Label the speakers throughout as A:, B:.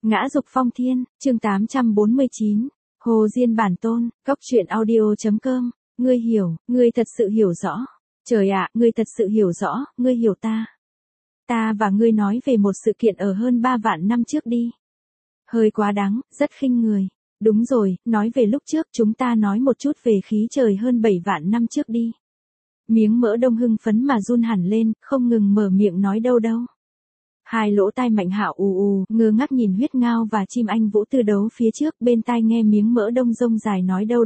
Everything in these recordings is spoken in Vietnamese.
A: Ngã dục phong thiên, chương 849. Hồ Diên bản tôn, góc truyện audio.com. Ngươi hiểu, ngươi thật sự hiểu rõ. Trời ạ, ngươi thật sự hiểu rõ, ngươi hiểu ta. Ta và ngươi nói về một sự kiện ở hơn 3 vạn năm trước đi. Hơi quá đáng, rất khinh người. Đúng rồi, nói về lúc trước chúng ta nói một chút về khí trời hơn 7 vạn năm trước đi. Miếng mỡ đông hưng phấn mà run hẳn lên, không ngừng mở miệng nói đâu. Hai lỗ tai Mạnh Hạo ngơ ngác nhìn huyết ngao và chim anh vũ tư đấu phía trước, bên tai nghe miếng mỡ đông rông dài nói đâu.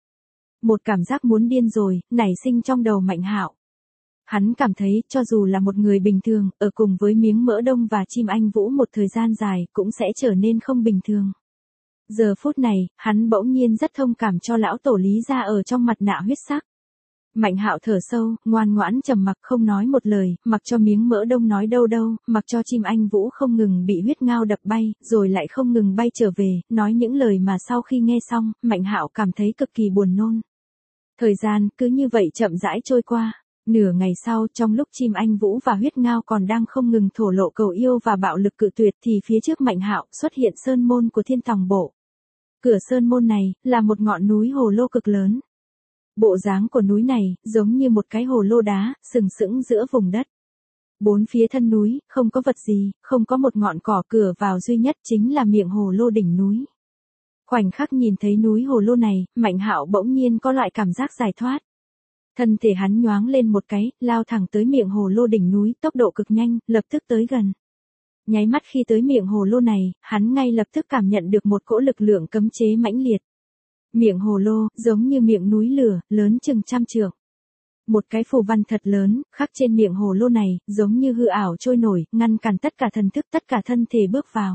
A: Một cảm giác muốn điên rồi, nảy sinh trong đầu Mạnh Hạo. Hắn cảm thấy, cho dù là một người bình thường, ở cùng với miếng mỡ đông và chim anh vũ một thời gian dài, cũng sẽ trở nên không bình thường. Giờ phút này, hắn bỗng nhiên rất thông cảm cho lão tổ Lý gia ở trong mặt nạ huyết sắc. Mạnh Hạo thở sâu, ngoan ngoãn trầm mặc không nói một lời, mặc cho miếng mỡ đông nói đâu, mặc cho chim anh vũ không ngừng bị huyết ngao đập bay, rồi lại không ngừng bay trở về, nói những lời mà sau khi nghe xong, Mạnh Hạo cảm thấy cực kỳ buồn nôn. Thời gian cứ như vậy chậm rãi trôi qua. Nửa ngày sau, trong lúc chim anh vũ và huyết ngao còn đang không ngừng thổ lộ cầu yêu và bạo lực cự tuyệt thì phía trước Mạnh Hạo xuất hiện sơn môn của Thiên Tòng Bộ. Cửa sơn môn này là một ngọn núi hồ lô cực lớn. Bộ dáng của núi này giống như một cái hồ lô đá sừng sững giữa vùng đất. Bốn phía thân núi không có vật gì, không có một ngọn cỏ, cửa vào duy nhất chính là miệng hồ lô đỉnh núi. Khoảnh khắc nhìn thấy núi hồ lô này, Mạnh Hạo bỗng nhiên có loại cảm giác giải thoát. Thân thể hắn nhoáng lên một cái, lao thẳng tới miệng hồ lô đỉnh núi, tốc độ cực nhanh, lập tức tới gần. Nháy mắt khi tới miệng hồ lô này, hắn ngay lập tức cảm nhận được một cỗ lực lượng cấm chế mãnh liệt. Miệng hồ lô, giống như miệng núi lửa, lớn chừng 100 trượng. Một cái phù văn thật lớn, khắc trên miệng hồ lô này, giống như hư ảo trôi nổi, ngăn cản tất cả thần thức, tất cả thân thể bước vào.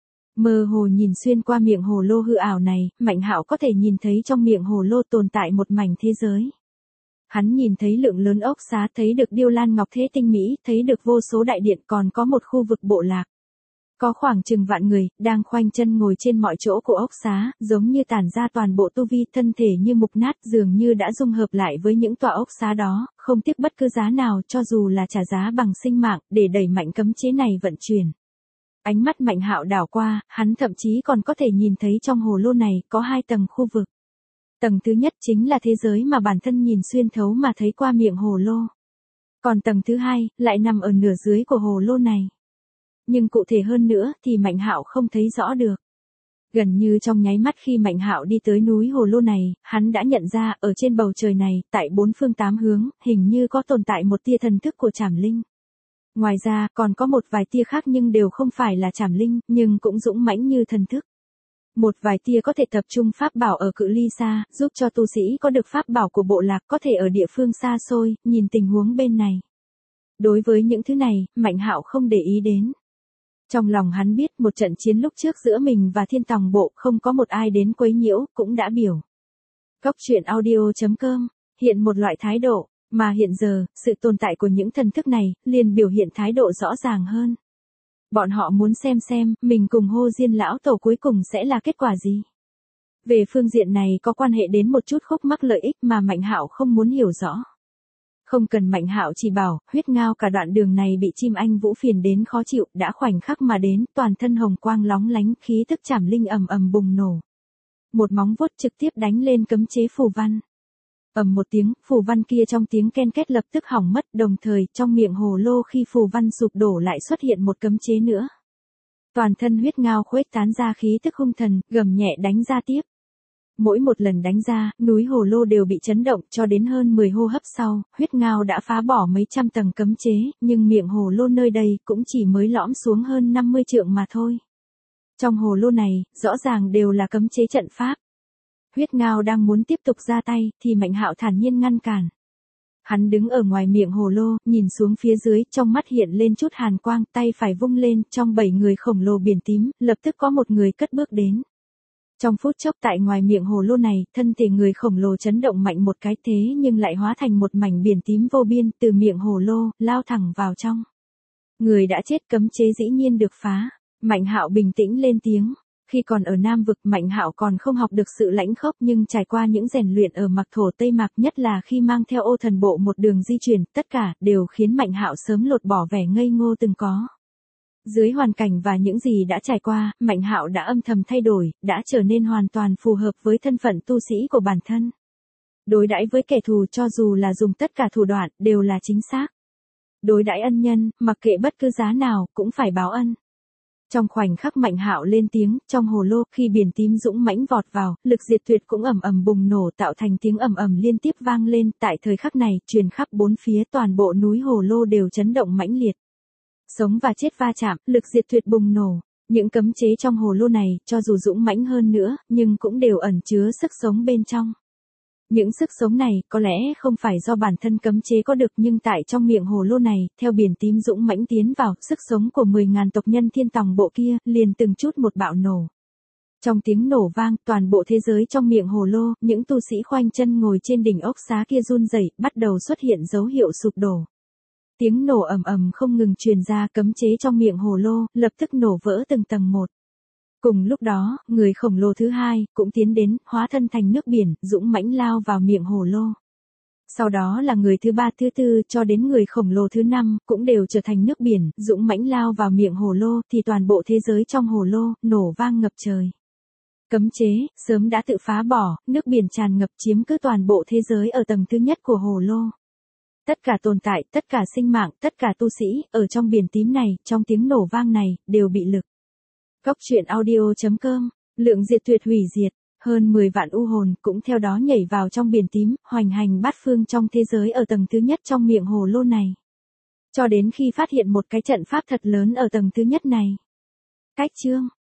A: Mơ hồ nhìn xuyên qua miệng hồ lô hư ảo này, Mạnh Hạo có thể nhìn thấy trong miệng hồ lô tồn tại một mảnh thế giới. Hắn nhìn thấy lượng lớn ốc xá, thấy được điêu lan ngọc thế tinh mỹ, thấy được vô số đại điện, còn có một khu vực bộ lạc. Có khoảng chừng vạn người, đang khoanh chân ngồi trên mọi chỗ của ốc xá, giống như tản ra toàn bộ tu vi, thân thể như mục nát, dường như đã dung hợp lại với những tòa ốc xá đó, không tiếc bất cứ giá nào, cho dù là trả giá bằng sinh mạng, để đẩy mạnh cấm chế này vận chuyển. Ánh mắt Mạnh Hạo đảo qua, hắn thậm chí còn có thể nhìn thấy trong hồ lô này, có 2 tầng khu vực. Tầng thứ nhất chính là thế giới mà bản thân nhìn xuyên thấu mà thấy qua miệng hồ lô. Còn tầng thứ hai, lại nằm ở nửa dưới của hồ lô này. Nhưng cụ thể hơn nữa thì Mạnh Hạo không thấy rõ được. Gần như trong nháy mắt khi Mạnh Hạo đi tới núi hồ lô này, hắn đã nhận ra ở trên bầu trời này, tại 4 phương 8 hướng, hình như có tồn tại một tia thần thức của Trảm Linh. Ngoài ra, còn có một vài tia khác nhưng đều không phải là Trảm Linh, nhưng cũng dũng mãnh như thần thức. Một vài tia có thể tập trung pháp bảo ở cự ly xa, giúp cho tu sĩ có được pháp bảo của bộ lạc có thể ở địa phương xa xôi, nhìn tình huống bên này. Đối với những thứ này, Mạnh Hạo không để ý đến. Trong lòng hắn biết một trận chiến lúc trước giữa mình và Thiên Tòng Bộ không có một ai đến quấy nhiễu, cũng đã biểu. Góc truyện audio.com, hiện một loại thái độ, mà hiện giờ, sự tồn tại của những thần thức này, liền biểu hiện thái độ rõ ràng hơn. Bọn họ muốn xem, mình cùng Hồ Diên lão tổ cuối cùng sẽ là kết quả gì. Về phương diện này có quan hệ đến một chút khúc mắc lợi ích mà Mạnh Hạo không muốn hiểu rõ. Không cần Mạnh Hạo chỉ bảo, huyết ngao cả đoạn đường này bị chim anh vũ phiền đến khó chịu, đã khoảnh khắc mà đến, toàn thân hồng quang lóng lánh, khí tức Trảm Linh ầm ầm bùng nổ. Một móng vuốt trực tiếp đánh lên cấm chế phù văn. Ầm một tiếng, phù văn kia trong tiếng ken két lập tức hỏng mất, đồng thời, trong miệng hồ lô khi phù văn sụp đổ lại xuất hiện một cấm chế nữa. Toàn thân huyết ngao khuếch tán ra khí tức hung thần, gầm nhẹ đánh ra tiếp. Mỗi một lần đánh ra, núi hồ lô đều bị chấn động, cho đến hơn 10 hô hấp sau, huyết ngao đã phá bỏ mấy trăm tầng cấm chế, nhưng miệng hồ lô nơi đây cũng chỉ mới lõm xuống hơn 50 trượng mà thôi. Trong hồ lô này, rõ ràng đều là cấm chế trận pháp. Huyết ngao đang muốn tiếp tục ra tay, thì Mạnh Hạo thản nhiên ngăn cản. Hắn đứng ở ngoài miệng hồ lô, nhìn xuống phía dưới, trong mắt hiện lên chút hàn quang, tay phải vung lên, trong 7 người khổng lồ biển tím, lập tức có một người cất bước đến. Trong phút chốc tại ngoài miệng hồ lô này, thân thể người khổng lồ chấn động mạnh một cái, thế nhưng lại hóa thành một mảnh biển tím vô biên, từ miệng hồ lô, lao thẳng vào trong. Người đã chết, cấm chế dĩ nhiên được phá. Mạnh Hạo bình tĩnh lên tiếng. Khi còn ở Nam Vực, Mạnh Hạo còn không học được sự lãnh khốc, nhưng trải qua những rèn luyện ở Mạc Thổ Tây Mạc, nhất là khi mang theo Ô Thần Bộ một đường di chuyển, tất cả đều khiến Mạnh Hạo sớm lột bỏ vẻ ngây ngô từng có. Dưới hoàn cảnh và những gì đã trải qua, Mạnh Hạo đã âm thầm thay đổi, đã trở nên hoàn toàn phù hợp với thân phận tu sĩ của bản thân. Đối đãi với kẻ thù cho dù là dùng tất cả thủ đoạn, đều là chính xác. Đối đãi ân nhân, mặc kệ bất cứ giá nào, cũng phải báo ân. Trong khoảnh khắc Mạnh Hạo lên tiếng, trong hồ lô, khi biển tím dũng mãnh vọt vào, lực diệt tuyệt cũng ầm ầm bùng nổ tạo thành tiếng ầm ầm liên tiếp vang lên, tại thời khắc này, truyền khắp bốn phía toàn bộ núi hồ lô đều chấn động mãnh liệt. Sống và chết va chạm, lực diệt tuyệt bùng nổ. Những cấm chế trong hồ lô này, cho dù dũng mãnh hơn nữa, nhưng cũng đều ẩn chứa sức sống bên trong. Những sức sống này, có lẽ không phải do bản thân cấm chế có được nhưng tại trong miệng hồ lô này, theo biển tím dũng mãnh tiến vào, sức sống của 10.000 tộc nhân thiên tòng bộ kia, liền từng chút một bạo nổ. Trong tiếng nổ vang, toàn bộ thế giới trong miệng hồ lô, những tu sĩ khoanh chân ngồi trên đỉnh ốc xá kia run rẩy, bắt đầu xuất hiện dấu hiệu sụp đổ. Tiếng nổ ầm ầm không ngừng truyền ra, cấm chế trong miệng hồ lô, lập tức nổ vỡ từng tầng một. Cùng lúc đó, người khổng lồ thứ hai, cũng tiến đến, hóa thân thành nước biển, dũng mãnh lao vào miệng hồ lô. Sau đó là người thứ ba thứ tư, cho đến người khổng lồ thứ năm, cũng đều trở thành nước biển, dũng mãnh lao vào miệng hồ lô, thì toàn bộ thế giới trong hồ lô, nổ vang ngập trời. Cấm chế, sớm đã tự phá bỏ, nước biển tràn ngập chiếm cứ toàn bộ thế giới ở tầng thứ nhất của hồ lô. Tất cả tồn tại, tất cả sinh mạng, tất cả tu sĩ, ở trong biển tím này, trong tiếng nổ vang này, đều bị lực. Góc truyện audio.com, lượng diệt tuyệt hủy diệt, hơn 10 vạn u hồn cũng theo đó nhảy vào trong biển tím, hoành hành bát phương trong thế giới ở tầng thứ nhất trong miệng hồ lô này. Cho đến khi phát hiện một cái trận pháp thật lớn ở tầng thứ nhất này. Cách chương